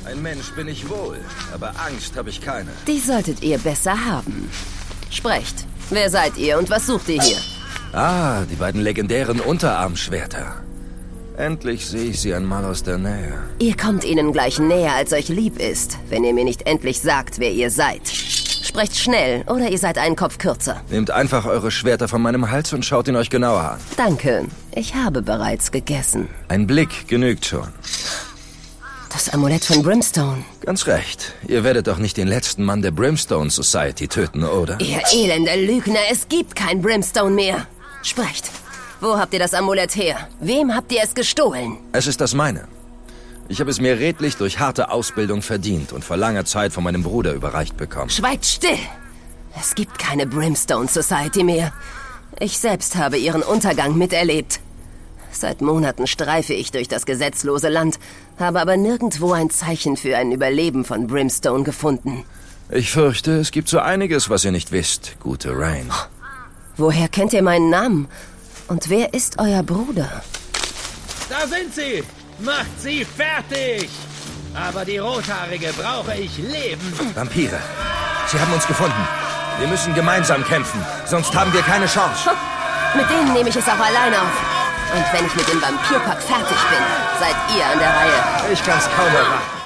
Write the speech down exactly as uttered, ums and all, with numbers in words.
Ein Mensch bin ich wohl, aber Angst habe ich keine. Die solltet ihr besser haben. Sprecht. Wer seid ihr und was sucht ihr hier? Ah, die beiden legendären Unterarmschwerter. Endlich sehe ich sie einmal aus der Nähe. Ihr kommt ihnen gleich näher, als euch lieb ist, wenn ihr mir nicht endlich sagt, wer ihr seid. Sprecht schnell, oder ihr seid einen Kopf kürzer. Nehmt einfach eure Schwerter von meinem Hals und schaut ihn euch genauer an. Danke. Ich habe bereits gegessen. Ein Blick genügt schon. Das Amulett von Brimstone. Ganz recht. Ihr werdet doch nicht den letzten Mann der Brimstone Society töten, oder? Ihr elender Lügner, es gibt kein Brimstone mehr. Sprecht. Wo habt ihr das Amulett her? Wem habt ihr es gestohlen? Es ist das meine. Ich habe es mir redlich durch harte Ausbildung verdient und vor langer Zeit von meinem Bruder überreicht bekommen. Schweigt still! Es gibt keine Brimstone Society mehr. Ich selbst habe ihren Untergang miterlebt. Seit Monaten streife ich durch das gesetzlose Land, habe aber nirgendwo ein Zeichen für ein Überleben von Brimstone gefunden. Ich fürchte, es gibt so einiges, was ihr nicht wisst, gute Rain. Woher kennt ihr meinen Namen? Und wer ist euer Bruder? Da sind sie! Macht sie fertig! Aber die Rothaarige brauche ich lebend. Vampire, sie haben uns gefunden. Wir müssen gemeinsam kämpfen, sonst haben wir keine Chance. Mit denen nehme ich es auch allein auf. Und wenn ich mit dem Vampirpack fertig bin, seid ihr an der Reihe. Ich kann's kaum erwarten.